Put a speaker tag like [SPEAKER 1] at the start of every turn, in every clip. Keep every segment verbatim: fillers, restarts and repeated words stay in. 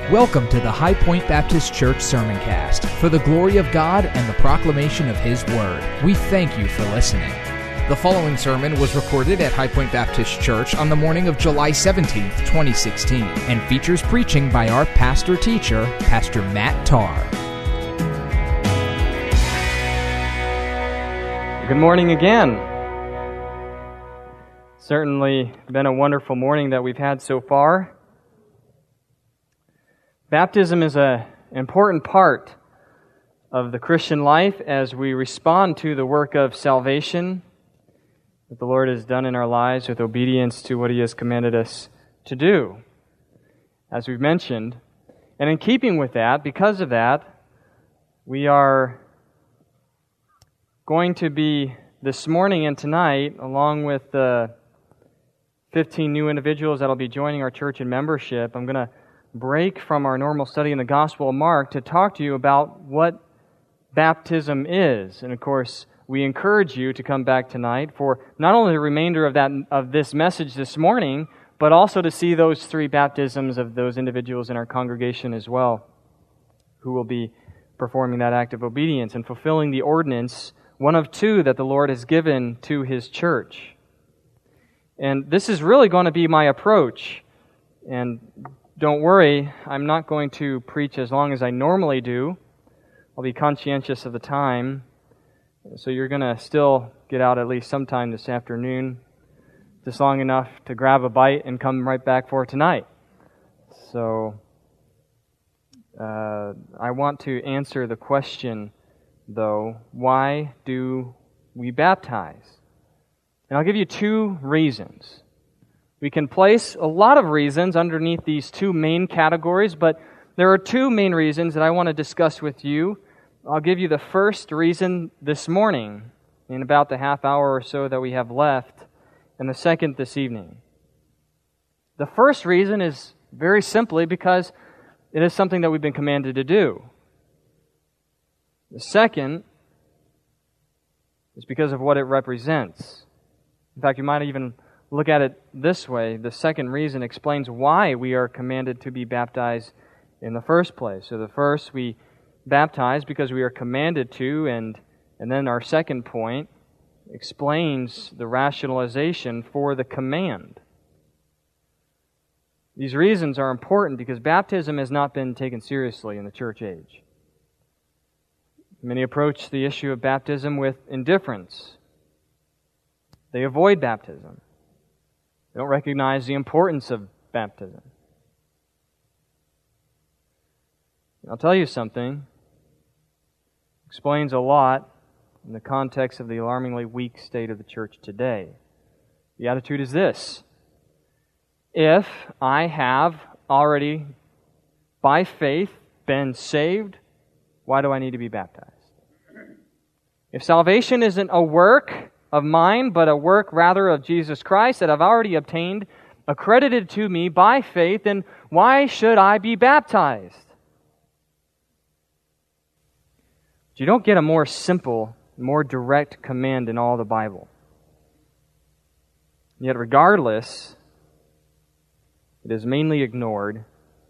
[SPEAKER 1] Welcome to the High Point Baptist Church Sermoncast for the glory of God and the proclamation of His Word. We thank you for listening. The following sermon was recorded at High Point Baptist Church on the morning of July seventeenth, twenty sixteen, and features preaching by our pastor-teacher, Pastor Matt Tarr.
[SPEAKER 2] Good morning again. Certainly been a wonderful morning that we've had so far. Baptism is an important part of the Christian life as we respond to the work of salvation that the Lord has done in our lives with obedience to what He has commanded us to do, as we've mentioned. And in keeping with that, because of that, we are going to be this morning and tonight, along with the fifteen new individuals that will be joining our church in membership, I'm going to break from our normal study in the Gospel of Mark to talk to you about what baptism is. And of course, we encourage you to come back tonight for not only the remainder of that of this message this morning, but also to see those three baptisms of those individuals in our congregation as well, who will be performing that act of obedience and fulfilling the ordinance, one of two that the Lord has given to His church. And this is really going to be my approach. And don't worry, I'm not going to preach as long as I normally do. I'll be conscientious of the time. So you're going to still get out at least sometime this afternoon, just long enough to grab a bite and come right back for tonight. So uh, I want to answer the question, though, why do we baptize? And I'll give you two reasons. We can place a lot of reasons underneath these two main categories, but there are two main reasons that I want to discuss with you. I'll give you the first reason this morning, in about the half hour or so that we have left, and the second this evening. The first reason is very simply because it is something that we've been commanded to do. The second is because of what it represents. In fact, you might even look at it this way. The second reason explains why we are commanded to be baptized in the first place. So the first, we baptize because we are commanded to, and, and then our second point explains the rationalization for the command. These reasons are important because baptism has not been taken seriously in the church age. Many approach the issue of baptism with indifference. They avoid baptism. They don't recognize the importance of baptism. I'll tell you something. It explains a lot in the context of the alarmingly weak state of the church today. The attitude is this: if I have already, by faith, been saved, why do I need to be baptized? If salvation isn't a work of mine, but a work rather of Jesus Christ that I've already obtained, accredited to me by faith, then why should I be baptized? You don't get a more simple, more direct command in all the Bible. Yet regardless, it is mainly ignored.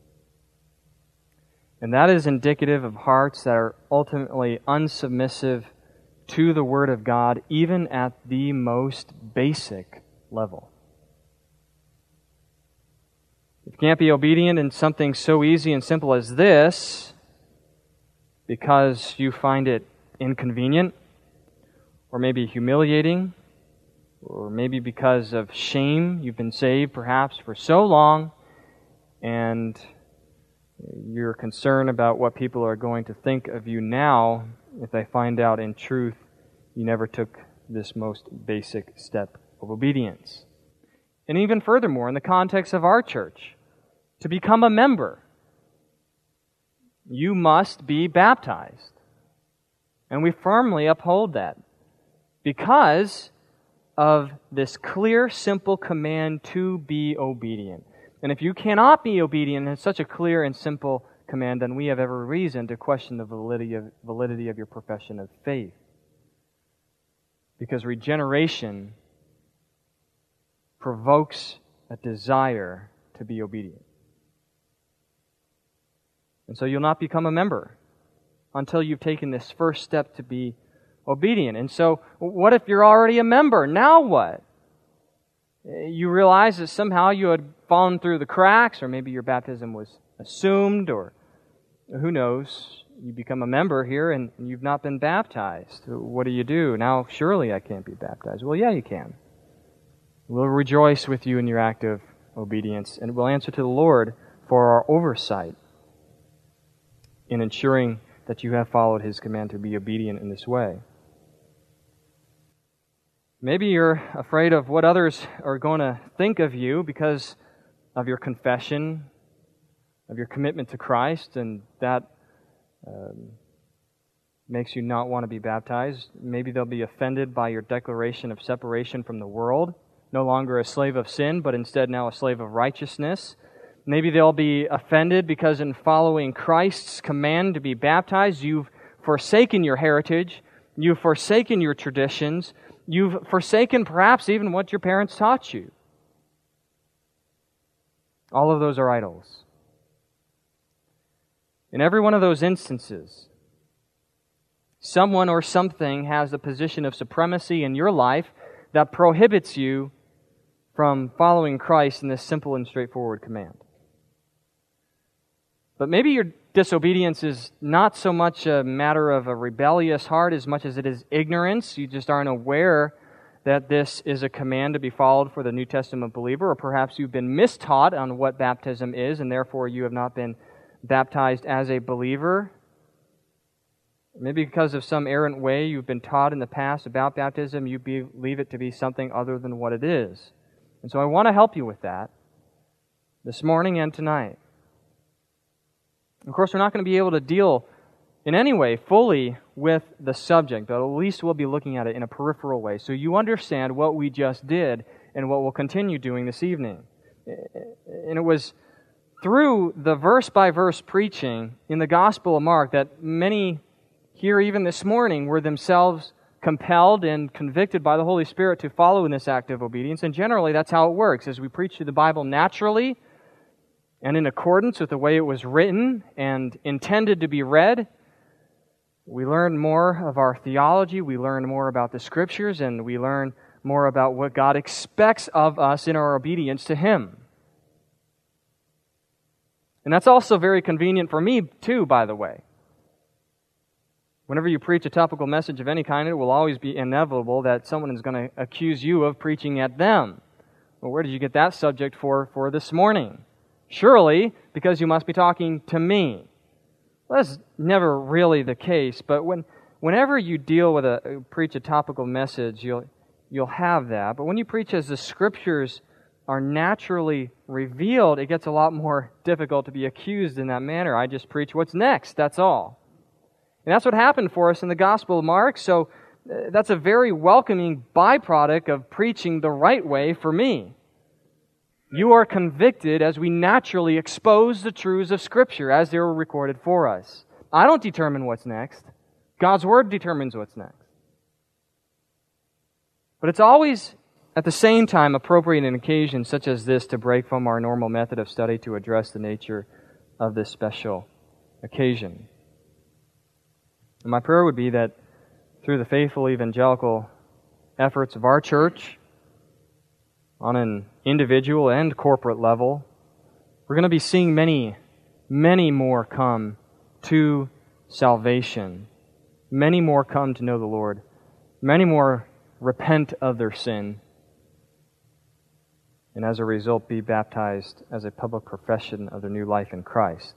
[SPEAKER 2] And that is indicative of hearts that are ultimately unsubmissive to the Word of God, even at the most basic level. If you can't be obedient in something so easy and simple as this, because you find it inconvenient, or maybe humiliating, or maybe because of shame, you've been saved perhaps for so long, and you're concerned about what people are going to think of you now if they find out in truth you never took this most basic step of obedience. And even furthermore, in the context of our church, to become a member, you must be baptized. And we firmly uphold that because of this clear, simple command to be obedient. And if you cannot be obedient in such a clear and simple command, then we have every reason to question the validity of, validity of your profession of faith. Because regeneration provokes a desire to be obedient. And so you'll not become a member until you've taken this first step to be obedient. And so what if you're already a member? Now what? You realize that somehow you had fallen through the cracks, or maybe your baptism was assumed, or who knows, you become a member here and you've not been baptized. What do you do? Now, surely I can't be baptized. Well, yeah, you can. We'll rejoice with you in your act of obedience, and we'll answer to the Lord for our oversight in ensuring that you have followed His command to be obedient in this way. Maybe you're afraid of what others are going to think of you because of your confession, of your commitment to Christ, and that um, makes you not want to be baptized. Maybe they'll be offended by your declaration of separation from the world, no longer a slave of sin, but instead now a slave of righteousness. Maybe they'll be offended because in following Christ's command to be baptized, you've forsaken your heritage, you've forsaken your traditions, you've forsaken perhaps even what your parents taught you. All of those are idols. In every one of those instances, someone or something has a position of supremacy in your life that prohibits you from following Christ in this simple and straightforward command. But maybe your disobedience is not so much a matter of a rebellious heart as much as it is ignorance. You just aren't aware that this is a command to be followed for the New Testament believer, or perhaps you've been mistaught on what baptism is, and therefore you have not been baptized as a believer. Maybe because of some errant way you've been taught in the past about baptism, you believe it to be something other than what it is. And so I want to help you with that this morning and tonight. Of course, we're not going to be able to deal in any way fully with the subject, but at least we'll be looking at it in a peripheral way, so you understand what we just did and what we'll continue doing this evening. And it was through the verse-by-verse preaching in the Gospel of Mark that many here even this morning were themselves compelled and convicted by the Holy Spirit to follow in this act of obedience. And generally, that's how it works. As we preach through the Bible naturally and in accordance with the way it was written and intended to be read, we learn more of our theology, we learn more about the Scriptures, and we learn more about what God expects of us in our obedience to Him. And that's also very convenient for me, too, by the way. Whenever you preach a topical message of any kind, it will always be inevitable that someone is going to accuse you of preaching at them. Well, where did you get that subject for, for this morning? Surely, because you must be talking to me. Well, that's never really the case, but when, whenever you deal with a, preach a topical message, you'll, you'll have that. But when you preach as the Scriptures are naturally revealed, it gets a lot more difficult to be accused in that manner. I just preach what's next, that's all. And that's what happened for us in the Gospel of Mark, so uh, that's a very welcoming byproduct of preaching the right way for me. You are convicted as we naturally expose the truths of Scripture as they were recorded for us. I don't determine what's next. God's Word determines what's next. But it's always, at the same time, appropriate in occasions such as this to break from our normal method of study to address the nature of this special occasion. And my prayer would be that through the faithful evangelical efforts of our church, on an individual and corporate level, we're going to be seeing many, many more come to salvation. Many more come to know the Lord. Many more repent of their sin, and as a result be baptized as a public profession of their new life in Christ.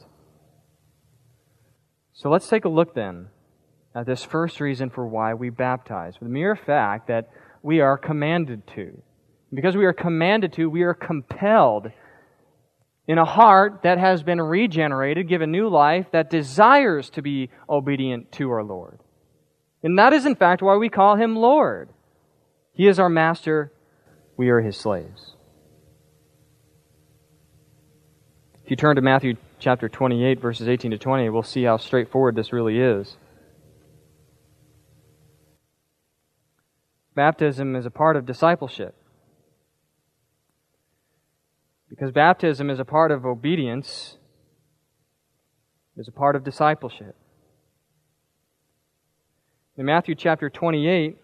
[SPEAKER 2] So let's take a look then at this first reason for why we baptize, the mere fact that we are commanded to. Because we are commanded to, we are compelled in a heart that has been regenerated, given new life, that desires to be obedient to our Lord. And that is in fact why we call Him Lord. He is our master, we are His slaves. If you turn to Matthew chapter twenty-eight, verses eighteen to twenty, we'll see how straightforward this really is. Baptism is a part of discipleship. Because baptism is a part of obedience, It is a part of discipleship. In Matthew chapter twenty-eight,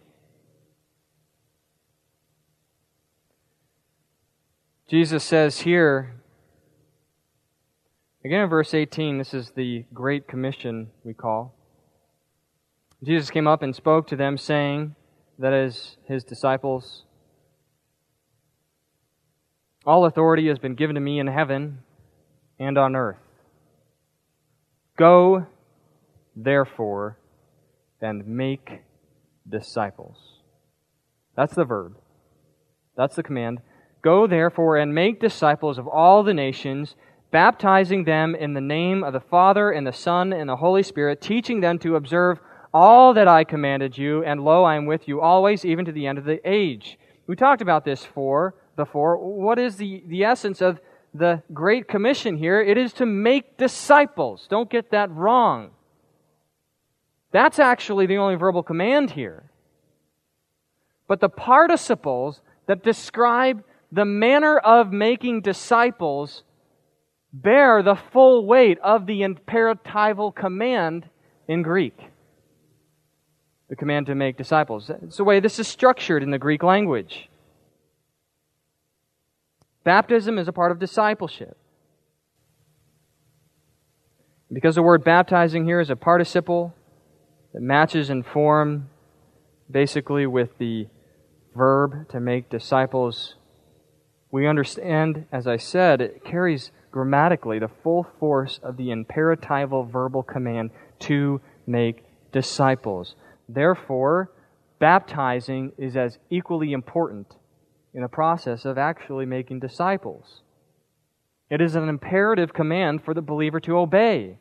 [SPEAKER 2] Jesus says here, again in verse eighteen, this is the Great Commission we call. Jesus came up and spoke to them, saying, that is, his disciples, all authority has been given to me in heaven and on earth. Go, therefore, and make disciples. That's the verb. That's the command. Go, therefore, and make disciples of all the nations, baptizing them in the name of the Father and the Son and the Holy Spirit, teaching them to observe all that I commanded you, and lo, I am with you always, even to the end of the age. We talked about this for, before. What is the, the essence of the Great Commission here? It is to make disciples. Don't get that wrong. That's actually the only verbal command here. But the participles that describe the manner of making disciples bear the full weight of the imperatival command in Greek. The command to make disciples. It's the way this is structured in the Greek language. Baptism is a part of discipleship. Because the word baptizing here is a participle that matches in form basically with the verb to make disciples, we understand, as I said, it carries grammatically the full force of the imperatival verbal command to make disciples. Therefore, baptizing is as equally important in the process of actually making disciples. It is an imperative command for the believer to obey.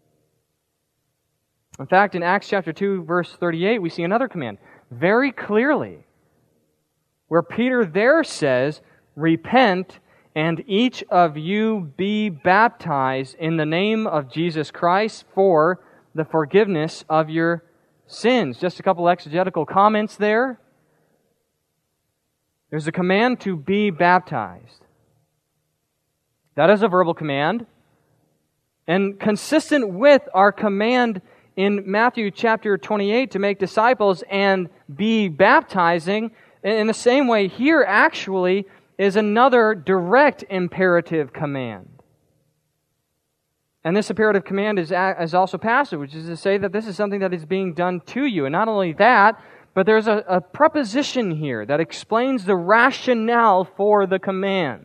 [SPEAKER 2] In fact, in Acts chapter two, verse thirty-eight, we see another command very clearly, where Peter there says, repent, and each of you be baptized in the name of Jesus Christ for the forgiveness of your sins. Just a couple exegetical comments there. There's a command to be baptized. That is a verbal command. And consistent with our command in Matthew chapter twenty-eight to make disciples and be baptizing, in the same way here actually is another direct imperative command. And this imperative command is, is also passive, which is to say that this is something that is being done to you. And not only that, but there's a, a preposition here that explains the rationale for the command,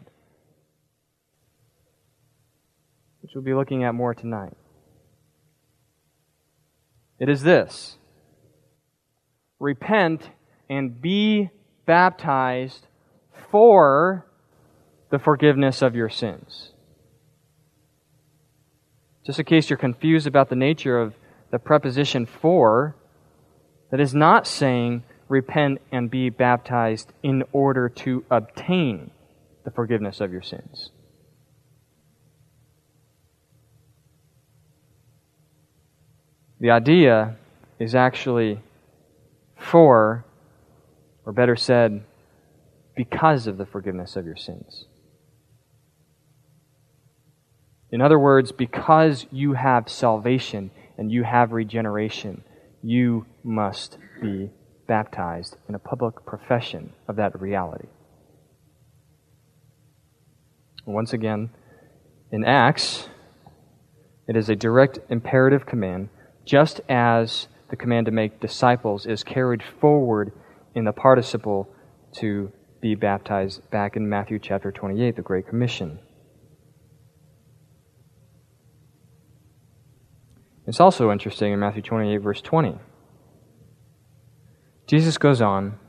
[SPEAKER 2] which we'll be looking at more tonight. It is this: repent and be baptized for the forgiveness of your sins. Just in case you're confused about the nature of the preposition for, that is not saying repent and be baptized in order to obtain the forgiveness of your sins. The idea is actually for, or better said, because of the forgiveness of your sins. In other words, because you have salvation and you have regeneration, you must be baptized in a public profession of that reality. Once again, in Acts, it is a direct imperative command, just as the command to make disciples is carried forward in the participle to be baptized back in Matthew chapter twenty-eight, the Great Commission. It's also interesting in Matthew twenty-eight, verse twenty. Jesus goes on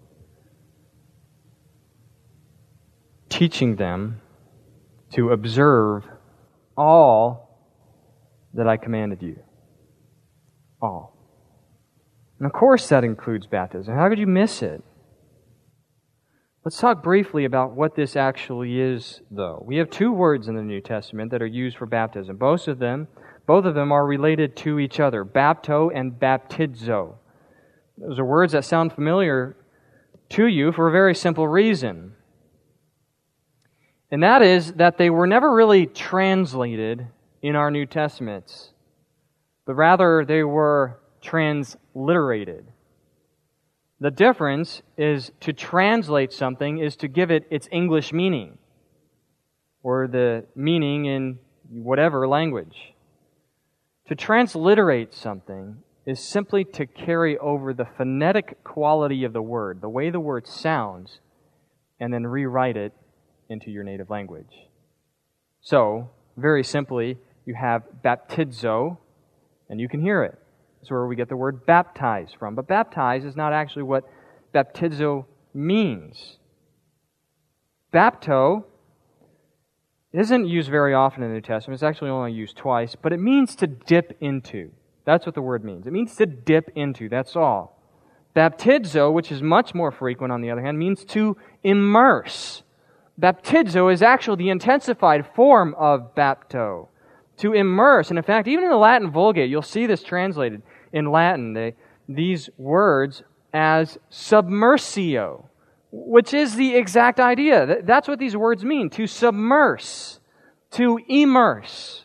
[SPEAKER 2] teaching them to observe all that I commanded you. All. And of course that includes baptism. How could you miss it? Let's talk briefly about what this actually is, though. We have two words in the New Testament that are used for baptism. Both of them, both of them are related to each other, bapto and baptizo. Those are words that sound familiar to you for a very simple reason. And that is that they were never really translated in our New Testaments, but rather they were transliterated. The difference is to translate something is to give it its English meaning, or the meaning in whatever language. To transliterate something is simply to carry over the phonetic quality of the word, the way the word sounds, and then rewrite it into your native language. So, very simply, you have baptizo, and you can hear it. That's where we get the word baptize from. But baptize is not actually what baptizo means. Bapto isn't used very often in the New Testament. It's actually only used twice, but it means to dip into. That's what the word means. It means to dip into, that's all. Baptizo, which is much more frequent on the other hand, means to immerse. Baptizo is actually the intensified form of bapto, to immerse. And in fact, even in the Latin Vulgate, you'll see this translated in Latin, they, these words as submersio, which is the exact idea. That's what these words mean, to submerse, to immerse.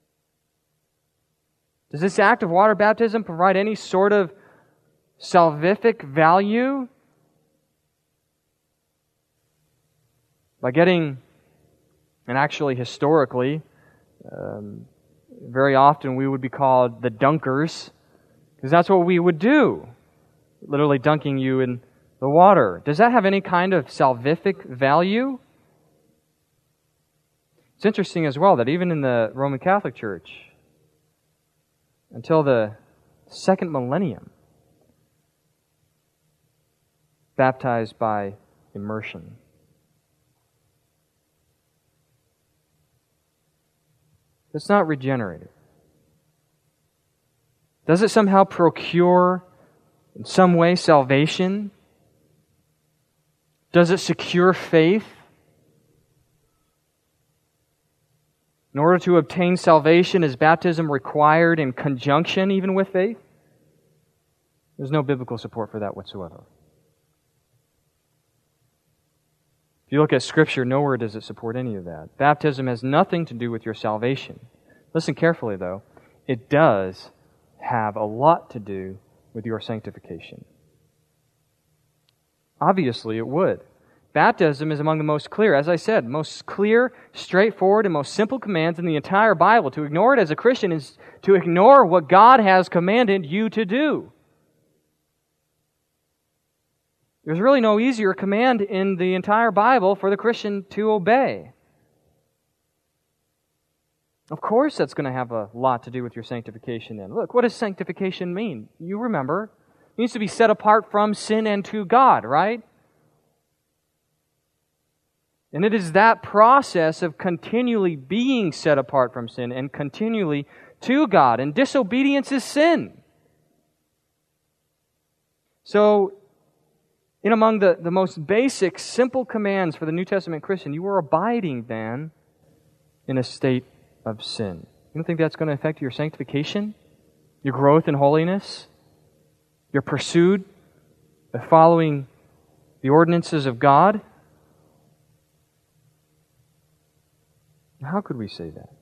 [SPEAKER 2] Does this act of water baptism provide any sort of salvific value? By getting, and actually historically, um, very often we would be called the dunkers, because that's what we would do, literally dunking you in the water. Does that have any kind of salvific value? It's interesting as well that even in the Roman Catholic Church, until the second millennium, baptized by immersion. It's not regenerative. Does it somehow procure, in some way, salvation? Does it secure faith? In order to obtain salvation, is baptism required in conjunction even with faith? There's no biblical support for that whatsoever. If you look at Scripture, nowhere does it support any of that. Baptism has nothing to do with your salvation. Listen carefully, though. It does have a lot to do with your sanctification. Obviously, it would. Baptism is among the most clear, as I said, most clear, straightforward, and most simple commands in the entire Bible. To ignore it as a Christian is to ignore what God has commanded you to do. There's really no easier command in the entire Bible for the Christian to obey. Of course that's going to have a lot to do with your sanctification then. Look, what does sanctification mean? You remember. It means to be set apart from sin and to God, right? And it is that process of continually being set apart from sin and continually to God. And disobedience is sin. So, in among the, the most basic, simple commands for the New Testament Christian, you are abiding then in a state of sin. You don't think that's going to affect your sanctification? Your growth in holiness? Your pursuit of following the ordinances of God? How could we say that?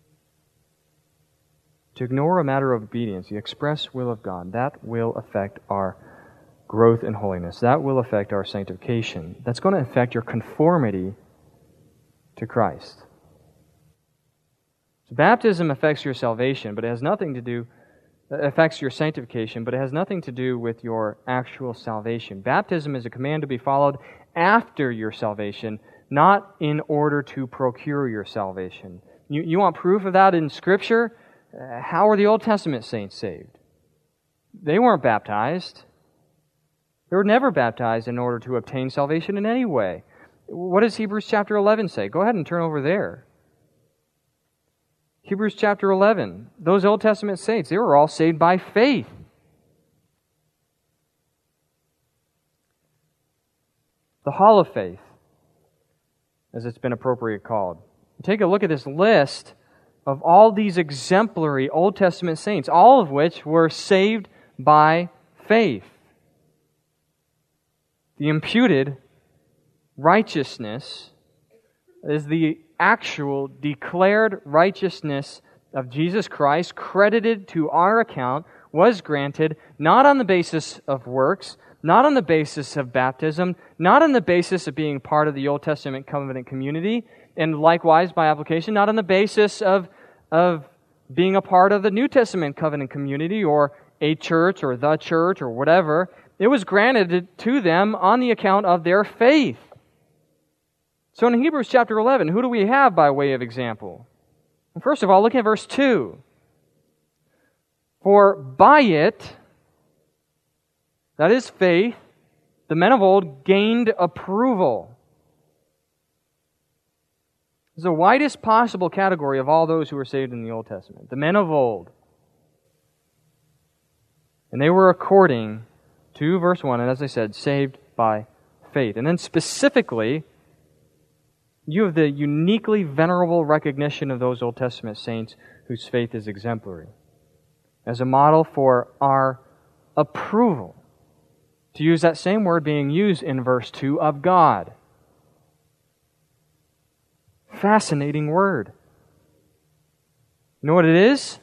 [SPEAKER 2] To ignore a matter of obedience, the express will of God, that will affect our growth in holiness. That will affect our sanctification. That's going to affect your conformity to Christ. So baptism affects your salvation, but it has nothing to do, affects your sanctification, but it has nothing to do with your actual salvation. Baptism is a command to be followed after your salvation, not in order to procure your salvation. You, you want proof of that in Scripture? Uh, how were the Old Testament saints saved? They weren't baptized. They were never baptized in order to obtain salvation in any way. What does Hebrews chapter eleven say? Go ahead and turn over there. Hebrews chapter eleven. Those Old Testament saints, they were all saved by faith. The hall of faith, as it's been appropriately called. Take a look at this list of all these exemplary Old Testament saints, all of which were saved by faith. The imputed righteousness is the actual declared righteousness of Jesus Christ credited to our account was granted not on the basis of works, not on the basis of baptism, not on the basis of being part of the Old Testament covenant community, and likewise, by application, not on the basis of, of being a part of the New Testament covenant community or a church or the church or whatever. It was granted to them on the account of their faith. So in Hebrews chapter eleven, who do we have by way of example? Well, first of all, look at verse two. For by it, that is faith, the men of old gained approval. This is the widest possible category of all those who were saved in the Old Testament. The men of old. And they were according to, verse one, and as I said, saved by faith. And then specifically, you have the uniquely venerable recognition of those Old Testament saints whose faith is exemplary, as a model for our approval. To use that same word being used in verse two, of God. Fascinating word. You know what it is?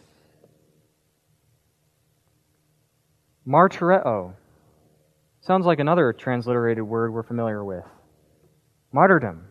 [SPEAKER 2] Martyreo. Sounds like another transliterated word we're familiar with. Martyrdom.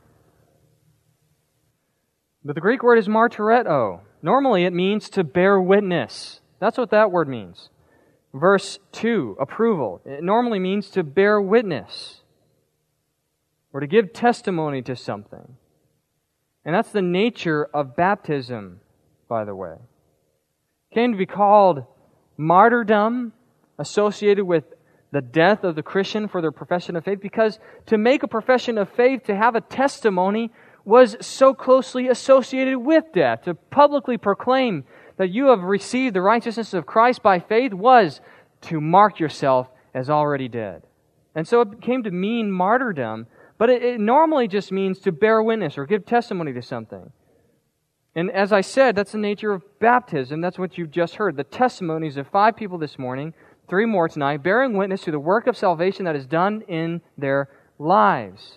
[SPEAKER 2] But the Greek word is martyreo. Normally it means to bear witness. That's what that word means. Verse two, approval. It normally means to bear witness or to give testimony to something. And that's the nature of baptism, by the way. It came to be called martyrdom, associated with the death of the Christian for their profession of faith, because to make a profession of faith, to have a testimony, was so closely associated with death. To publicly proclaim that you have received the righteousness of Christ by faith was to mark yourself as already dead. And so it came to mean martyrdom, but it, it normally just means to bear witness or give testimony to something. And as I said, that's the nature of baptism. That's what you've just heard. The testimonies of five people this morning, three more tonight, bearing witness to the work of salvation that is done in their lives.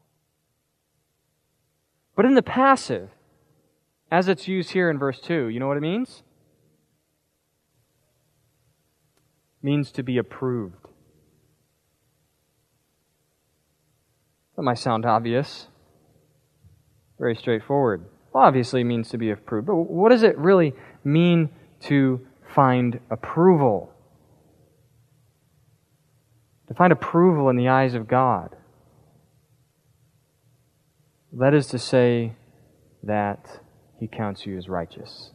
[SPEAKER 2] But in the passive, as it's used here in verse two, you know what it means? It means to be approved. That might sound obvious. Very straightforward. Well, obviously it means to be approved. But what does it really mean to find approval? To find approval in the eyes of God. That is to say that He counts you as righteous.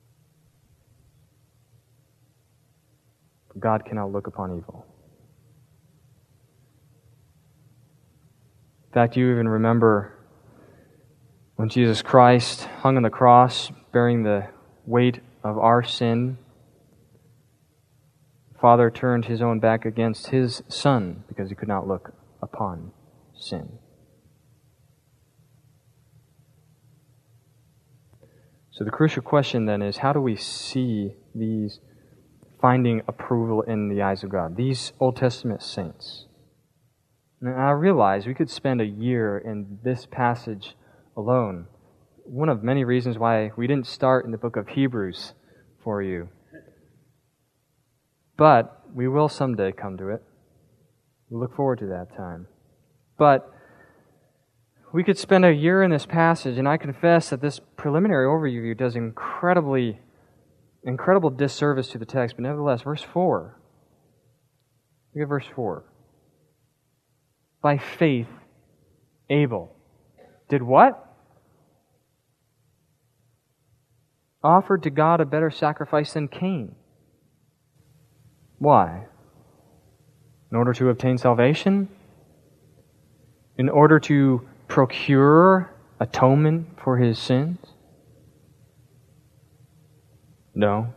[SPEAKER 2] God cannot look upon evil. In fact, you even remember when Jesus Christ hung on the cross, bearing the weight of our sin, the Father turned His own back against His Son because He could not look upon sin. So the crucial question then is, how do we see these finding approval in the eyes of God, these Old Testament saints? And I realize we could spend a year in this passage alone. One of many reasons why we didn't start in the book of Hebrews for you. But we will someday come to it. We look forward to that time. But we could spend a year in this passage, and I confess that this preliminary overview does incredibly, incredible disservice to the text. But nevertheless, verse four. Look at verse four. By faith, Abel did what? Offered to God a better sacrifice than Cain. Why? In order to obtain salvation? In order to procure atonement for his sins? No.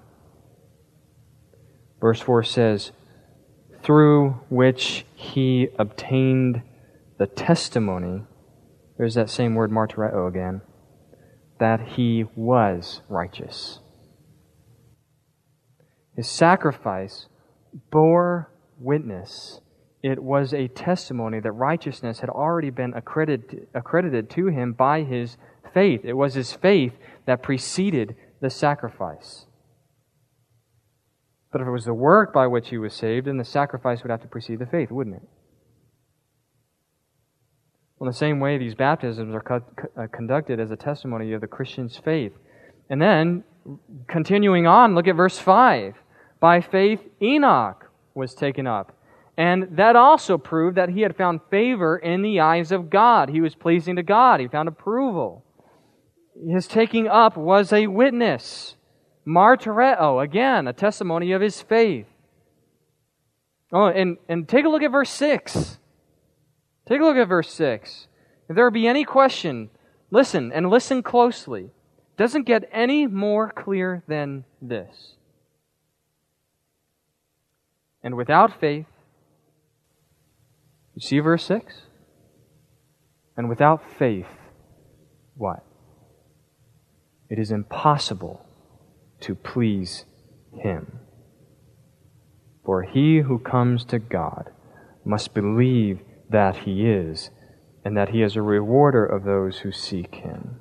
[SPEAKER 2] Verse four says, through which he obtained the testimony, there's that same word martyreo again, that he was righteous. His sacrifice bore witness. It was a testimony that righteousness had already been accredited, accredited to him by his faith. It was his faith that preceded the sacrifice. But if it was the work by which he was saved, then the sacrifice would have to precede the faith, wouldn't it? Well, in the same way, these baptisms are co- co- conducted as a testimony of the Christian's faith. And then, continuing on, look at verse five. By faith, Enoch was taken up. And that also proved that he had found favor in the eyes of God. He was pleasing to God. He found approval. His taking up was a witness. Martyreo, again, a testimony of his faith. Oh, and, and take a look at verse six. Take a look at verse six. If there be any question, listen, and listen closely. It doesn't get any more clear than this. And without faith, you see verse six? And without faith, what? It is impossible to please Him. For he who comes to God must believe that He is, and that He is a rewarder of those who seek Him.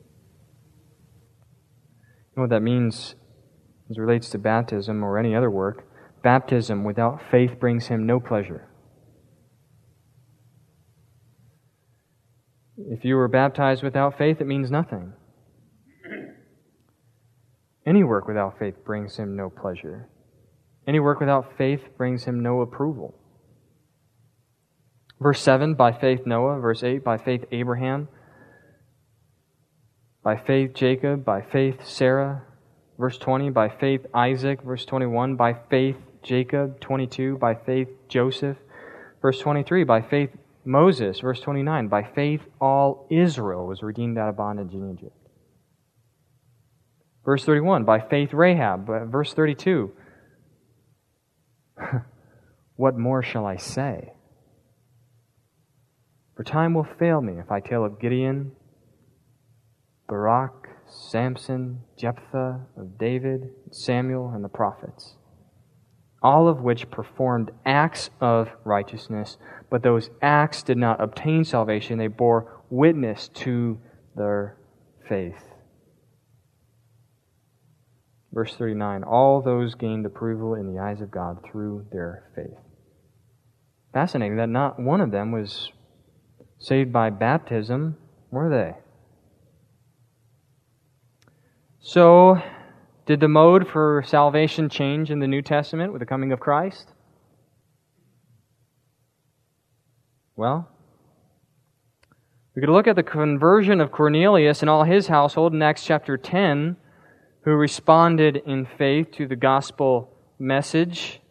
[SPEAKER 2] You know what that means as it relates to baptism or any other work? Baptism without faith brings Him no pleasure. If you were baptized without faith, it means nothing. Any work without faith brings Him no pleasure. Any work without faith brings Him no approval. Verse seven, by faith Noah. Verse eight, by faith Abraham. By faith Jacob. By faith Sarah. Verse twenty, by faith Isaac. Verse twenty-one, by faith Jacob. twenty-two, by faith Joseph. Verse twenty-three, by faith Moses. Verse twenty-nine, by faith all Israel was redeemed out of bondage in Egypt. Verse thirty-one, by faith Rahab. Verse thirty-two, what more shall I say? For time will fail me if I tell of Gideon, Barak, Samson, Jephthah, of David, Samuel, and the prophets, all of which performed acts of righteousness, but those acts did not obtain salvation. They bore witness to their faith. Verse thirty-nine, all those gained approval in the eyes of God through their faith. Fascinating that not one of them was saved by baptism, were they? So, did the mode for salvation change in the New Testament with the coming of Christ? Well, we could look at the conversion of Cornelius and all his household in Acts chapter ten, who responded in faith to the gospel message.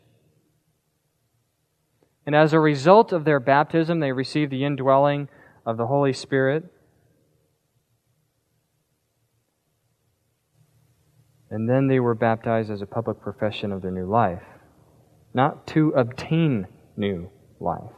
[SPEAKER 2] And as a result of their baptism, they received the indwelling of the Holy Spirit. And then they were baptized as a public profession of their new life, not to obtain new life.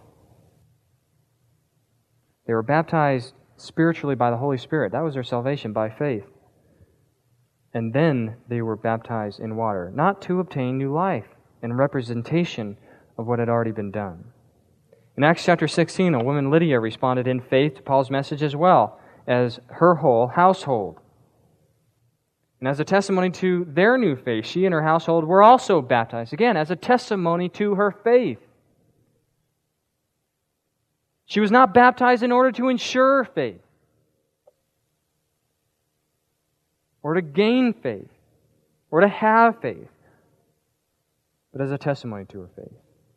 [SPEAKER 2] They were baptized spiritually by the Holy Spirit. That was their salvation by faith. And then they were baptized in water, not to obtain new life and representation of what had already been done. In Acts chapter sixteen, a woman, Lydia, responded in faith to Paul's message as well as her whole household. And as a testimony to their new faith, she and her household were also baptized, again, as a testimony to her faith. She was not baptized in order to ensure faith, or to gain faith, or to have faith, but as a testimony to her faith.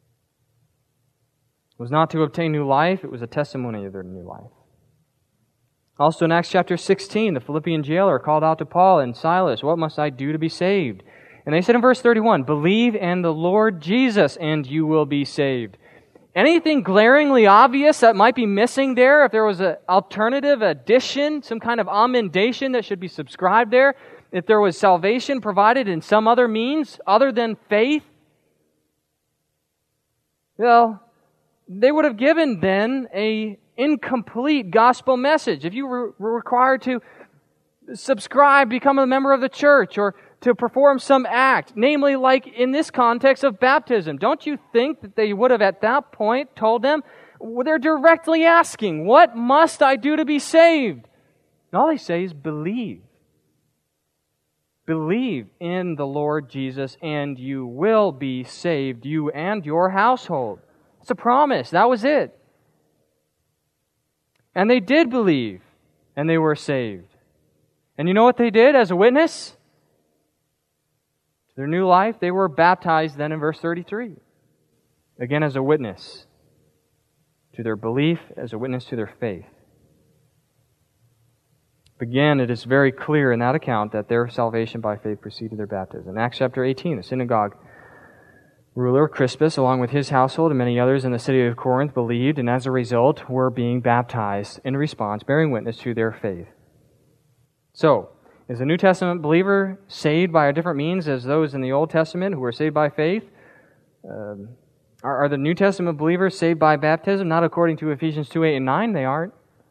[SPEAKER 2] It was not to obtain new life, it was a testimony of their new life. Also in Acts chapter sixteen, the Philippian jailer called out to Paul and Silas, what must I do to be saved? And they said in verse thirty-one, believe in the Lord Jesus and you will be saved. Anything glaringly obvious that might be missing there, if there was an alternative addition, some kind of amendation that should be subscribed there, if there was salvation provided in some other means other than faith, well, they would have given then a incomplete gospel message. If you were required to subscribe, become a member of the church, or to perform some act, namely like in this context of baptism, don't you think that they would have at that point told them, they're directly asking, what must I do to be saved? And all they say is believe. Believe in the Lord Jesus and you will be saved, you and your household. It's a promise. That was it. And they did believe, and they were saved. And you know what they did as a witness? To their new life, they were baptized then in verse thirty-three. Again, as a witness to their belief, as a witness to their faith. Again, it is very clear in that account that their salvation by faith preceded their baptism. In Acts chapter eighteen, the synagogue ruler Crispus, along with his household and many others in the city of Corinth, believed, and as a result were being baptized in response, bearing witness to their faith. So, is a New Testament believer saved by a different means as those in the Old Testament who were saved by faith? Um, are, are the New Testament believers saved by baptism? Not according to Ephesians two, eight, and nine, they aren't.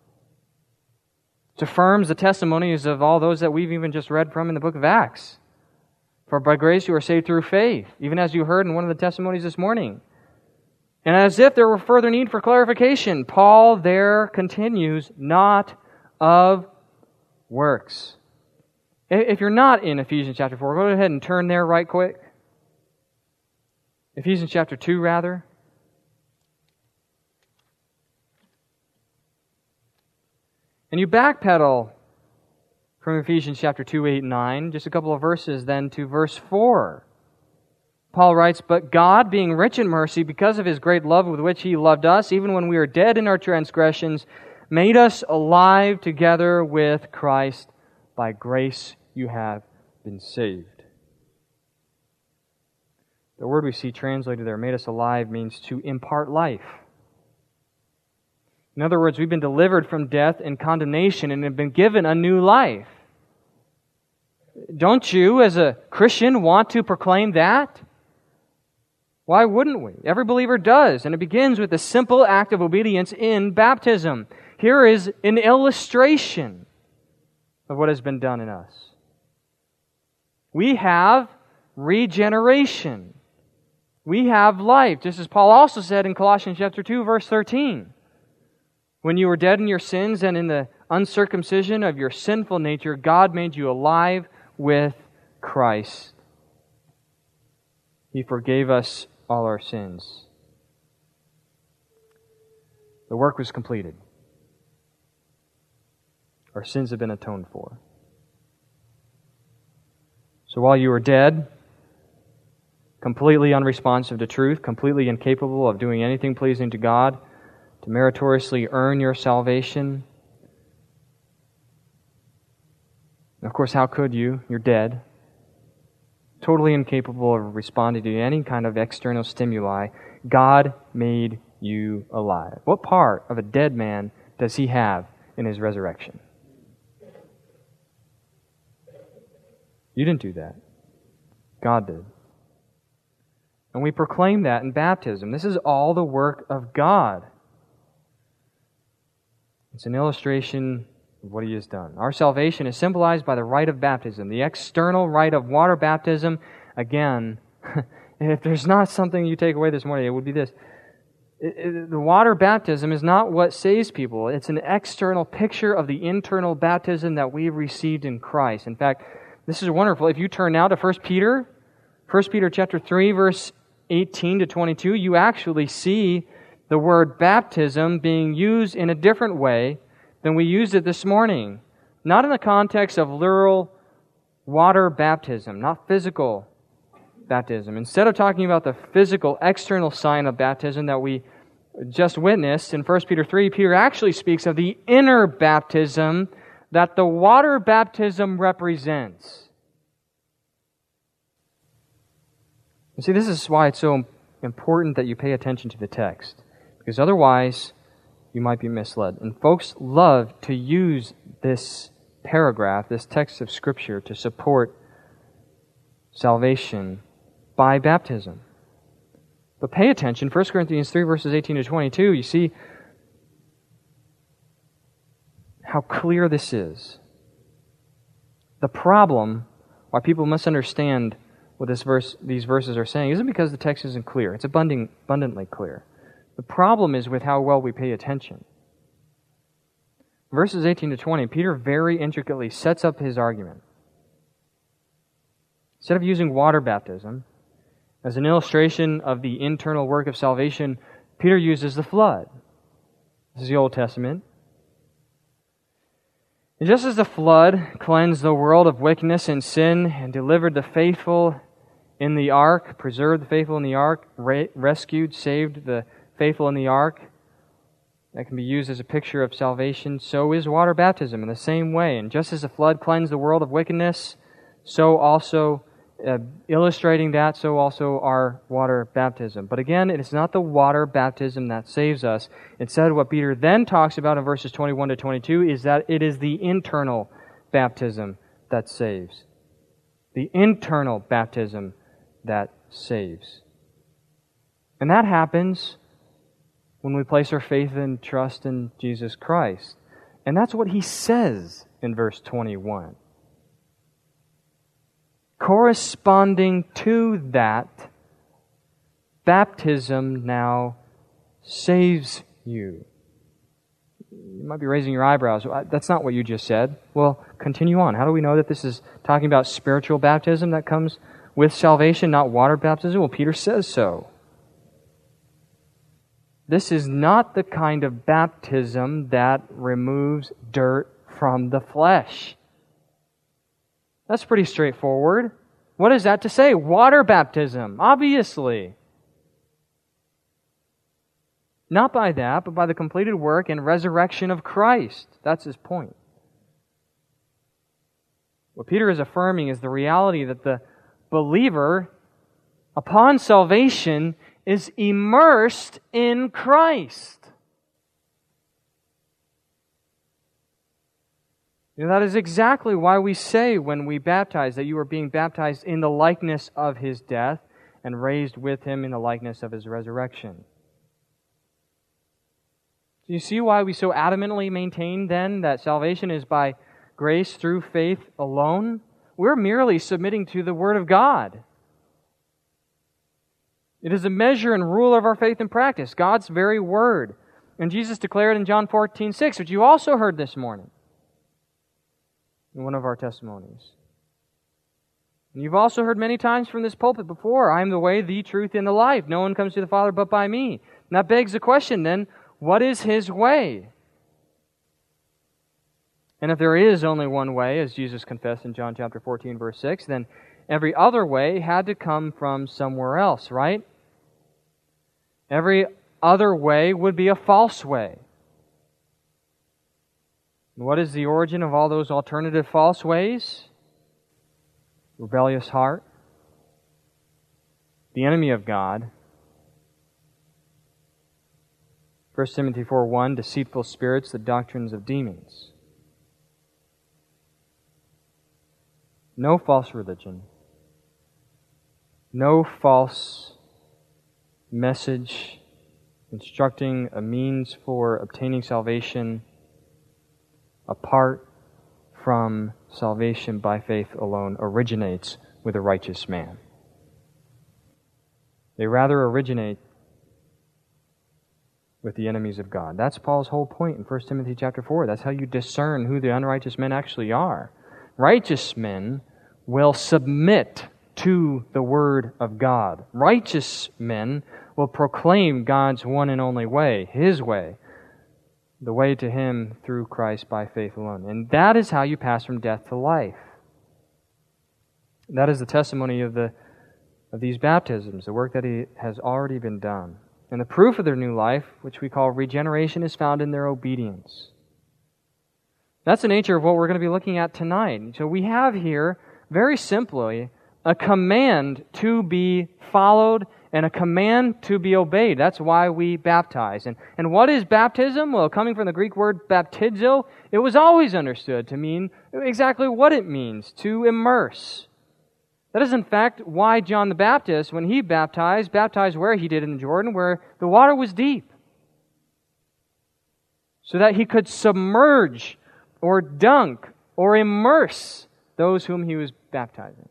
[SPEAKER 2] It affirms the testimonies of all those that we've even just read from in the book of Acts. For by grace you are saved through faith, even as you heard in one of the testimonies this morning. And as if there were further need for clarification, Paul there continues, not of works. If you're not in Ephesians chapter four, go ahead and turn there right quick. Ephesians chapter two, rather. And you backpedal from Ephesians chapter two, eight, and nine, just a couple of verses then to verse four. Paul writes, "But God, being rich in mercy, because of His great love with which He loved us, even when we were dead in our transgressions, made us alive together with Christ. By grace you have been saved." The word we see translated there, made us alive, means to impart life. In other words, we've been delivered from death and condemnation and have been given a new life. Don't you, as a Christian, want to proclaim that? Why wouldn't we? Every believer does, and it begins with a simple act of obedience in baptism. Here is an illustration of what has been done in us. We have regeneration. We have life, just as Paul also said in Colossians chapter two, verse thirteen. When you were dead in your sins and in the uncircumcision of your sinful nature, God made you alive with Christ. He forgave us all our sins. The work was completed. Our sins have been atoned for. So while you were dead, completely unresponsive to truth, completely incapable of doing anything pleasing to God, to meritoriously earn your salvation. And of course, how could you? You're dead. Totally incapable of responding to any kind of external stimuli. God made you alive. What part of a dead man does He have in His resurrection? You didn't do that. God did. And we proclaim that in baptism. This is all the work of God. It's an illustration of what He has done. Our salvation is symbolized by the rite of baptism, the external rite of water baptism. Again, if there's not something you take away this morning, it would be this. It, it, the water baptism is not what saves people. It's an external picture of the internal baptism that we've received in Christ. In fact, this is wonderful. If you turn now to First Peter, First Peter chapter three, verse eighteen to twenty-two, you actually see the word baptism being used in a different way than we used it this morning. Not in the context of literal water baptism, not physical baptism. Instead of talking about the physical external sign of baptism that we just witnessed in First Peter three, Peter actually speaks of the inner baptism that the water baptism represents. You see, this is why it's so important that you pay attention to the text. Because otherwise, you might be misled. And folks love to use this paragraph, this text of Scripture, to support salvation by baptism. But pay attention, First Corinthians three, verses eighteen to twenty-two, you see how clear this is. The problem, why people misunderstand what this verse, these verses are saying, isn't because the text isn't clear. It's abundant, abundantly clear. The problem is with how well we pay attention. Verses eighteen to twenty, Peter very intricately sets up his argument. Instead of using water baptism as an illustration of the internal work of salvation, Peter uses the flood. This is the Old Testament. And just as the flood cleansed the world of wickedness and sin and delivered the faithful in the ark, preserved the faithful in the ark, re- rescued, saved the faithful in the ark, that can be used as a picture of salvation, so is water baptism in the same way. And just as the flood cleansed the world of wickedness, so also, uh, illustrating that, so also our water baptism. But again, it is not the water baptism that saves us. Instead, what Peter then talks about in verses twenty-one to twenty-two is that it is the internal baptism that saves. The internal baptism that saves. And that happens when we place our faith and trust in Jesus Christ. And that's what he says in verse twenty-one. Corresponding to that, baptism now saves you. You might be raising your eyebrows. That's not what you just said. Well, continue on. How do we know that this is talking about spiritual baptism that comes with salvation, not water baptism? Well, Peter says so. This is not the kind of baptism that removes dirt from the flesh. That's pretty straightforward. What is that to say? Water baptism, obviously. Not by that, but by the completed work and resurrection of Christ. That's his point. What Peter is affirming is the reality that the believer, upon salvation, is immersed in Christ. You know, that is exactly why we say when we baptize that you are being baptized in the likeness of His death and raised with Him in the likeness of His resurrection. Do you see why we so adamantly maintain then that salvation is by grace through faith alone? We're merely submitting to the Word of God. It is a measure and rule of our faith and practice, God's very Word. And Jesus declared in John fourteen six, which you also heard this morning in one of our testimonies. And you've also heard many times from this pulpit before, I am the way, the truth, and the life. No one comes to the Father but by me. And that begs the question then, what is His way? And if there is only one way, as Jesus confessed in John chapter fourteen, verse six, then every other way had to come from somewhere else, right? Every other way would be a false way. And what is the origin of all those alternative false ways? Rebellious heart, the enemy of God. First Timothy four one, deceitful spirits, the doctrines of demons. No false religion. No false message instructing a means for obtaining salvation apart from salvation by faith alone originates with a righteous man. They rather originate with the enemies of God. That's Paul's whole point in First Timothy chapter four. That's how you discern who the unrighteous men actually are. Righteous men will submit to the Word of God. Righteous men will proclaim God's one and only way, His way, the way to Him through Christ by faith alone. And that is how you pass from death to life. That is the testimony of the of these baptisms, the work that he has already been done. And the proof of their new life, which we call regeneration, is found in their obedience. That's the nature of what we're going to be looking at tonight. So we have here, very simply, a command to be followed and a command to be obeyed. That's why we baptize. And, and what is baptism? Well, coming from the Greek word baptizo, it was always understood to mean exactly what it means, to immerse. That is, in fact, why John the Baptist, when he baptized, baptized where he did in the Jordan, where the water was deep, so that he could submerge or dunk or immerse those whom he was baptizing.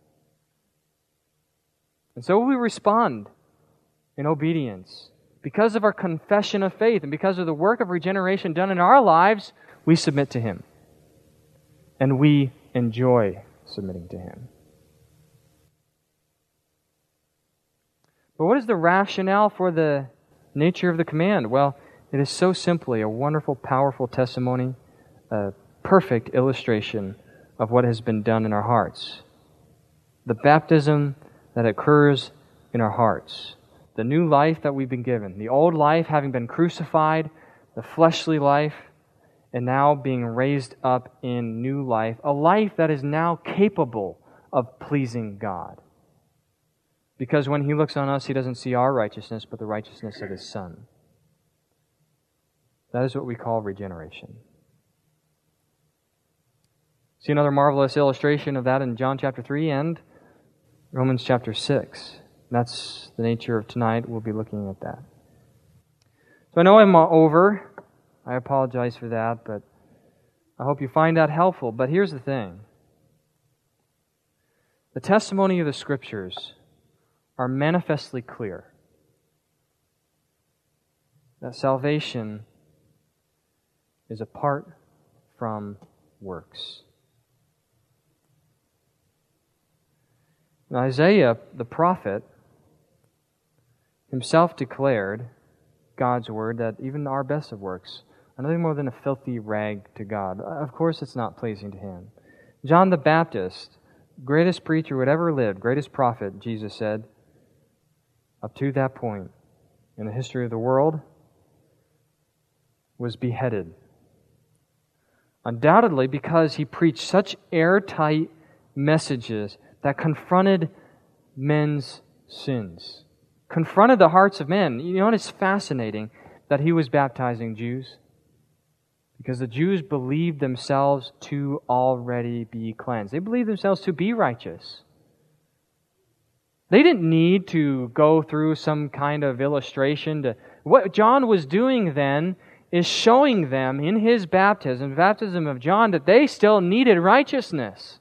[SPEAKER 2] And so we respond in obedience. Because of our confession of faith and because of the work of regeneration done in our lives, we submit to Him. And we enjoy submitting to Him. But what is the rationale for the nature of the command? Well, it is so simply a wonderful, powerful testimony, a perfect illustration of what has been done in our hearts. The baptism that occurs in our hearts. The new life that we've been given. The old life having been crucified, the fleshly life, and now being raised up in new life. A life that is now capable of pleasing God. Because when He looks on us, He doesn't see our righteousness, but the righteousness of His Son. That is what we call regeneration. See another marvelous illustration of that in John chapter three and Romans chapter six. That's the nature of tonight. We'll be looking at that. So I know I'm over. I apologize for that, but I hope you find that helpful. But here's the thing. The testimony of the Scriptures are manifestly clear that salvation is apart from works. Now, Isaiah, the prophet, himself declared God's word that even our best of works are nothing more than a filthy rag to God. Of course, it's not pleasing to Him. John the Baptist, greatest preacher who had ever lived, greatest prophet, Jesus said, up to that point in the history of the world, was beheaded. Undoubtedly because he preached such airtight messages that confronted men's sins, confronted the hearts of men. You know, it's fascinating that he was baptizing Jews because the Jews believed themselves to already be cleansed. They believed themselves to be righteous. They didn't need to go through some kind of illustration to... What John was doing then is showing them in his baptism, the baptism of John, that they still needed righteousness.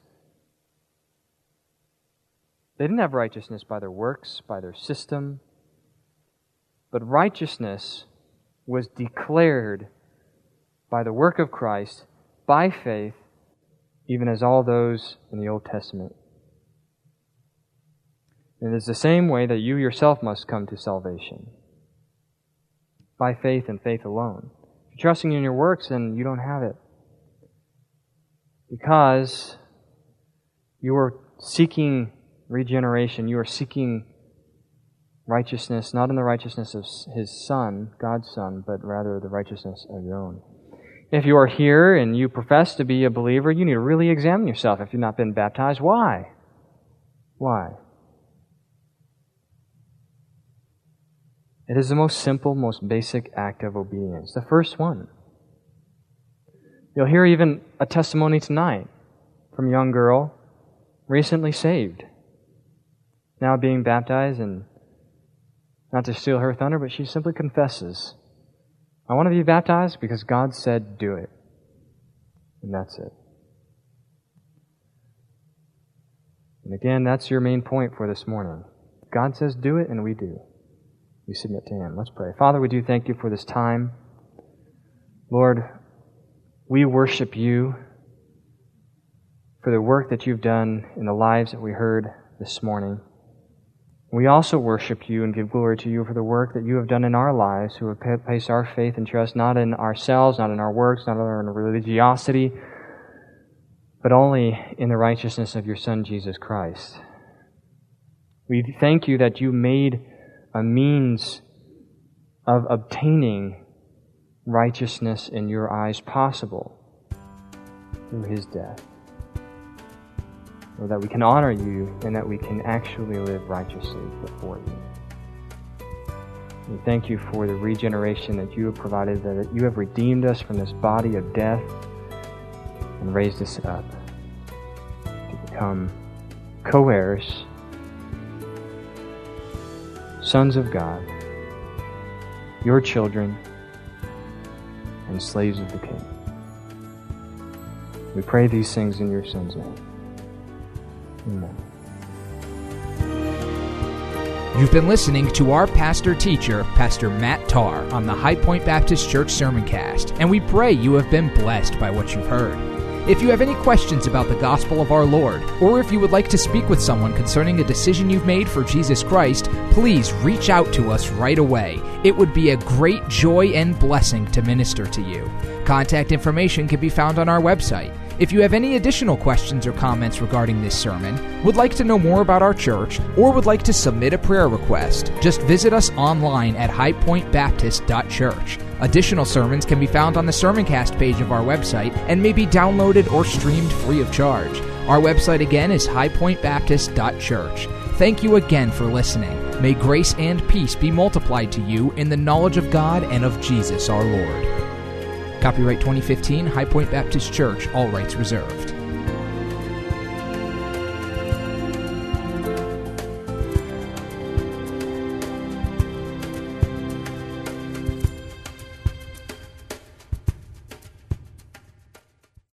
[SPEAKER 2] They didn't have righteousness by their works, by their system, but righteousness was declared by the work of Christ, by faith, even as all those in the Old Testament. And it is the same way that you yourself must come to salvation. By faith and faith alone. If you're trusting in your works, then you don't have it. Because you are seeking regeneration. You are seeking righteousness, not in the righteousness of His Son, God's Son, but rather the righteousness of your own. If you are here and you profess to be a believer, you need to really examine yourself if you've not been baptized. Why? Why? It is the most simple, most basic act of obedience. The first one. You'll hear even a testimony tonight from a young girl, recently saved, now being baptized, and not to steal her thunder, but she simply confesses, I want to be baptized because God said do it. And that's it. And again, that's your main point for this morning. God says do it, and we do. We submit to Him. Let's pray. Father, we do thank You for this time. Lord, we worship You for the work that You've done in the lives that we heard this morning. We also worship You and give glory to You for the work that You have done in our lives, who have placed our faith and trust not in ourselves, not in our works, not in our religiosity, but only in the righteousness of Your Son, Jesus Christ. We thank You that You made a means of obtaining righteousness in Your eyes possible through His death. Or that we can honor You and that we can actually live righteously before You. We thank You for the regeneration that You have provided, that You have redeemed us from this body of death and raised us up to become co-heirs, sons of God, Your children, and slaves of the King. We pray these things in Your Son's name. Amen.
[SPEAKER 1] You've been listening to our pastor-teacher, Pastor Matt Tarr, on the High Point Baptist Church Sermoncast, and we pray you have been blessed by what you've heard. If you have any questions about the gospel of our Lord, or if you would like to speak with someone concerning a decision you've made for Jesus Christ, please reach out to us right away. It would be a great joy and blessing to minister to you. Contact information can be found on our website. If you have any additional questions or comments regarding this sermon, would like to know more about our church, or would like to submit a prayer request, just visit us online at high point baptist dot church. Additional sermons can be found on the Sermoncast page of our website and may be downloaded or streamed free of charge. Our website again is high point baptist dot church. Thank you again for listening. May grace and peace be multiplied to you in the knowledge of God and of Jesus our Lord. Copyright twenty fifteen, High Point Baptist Church, all rights reserved.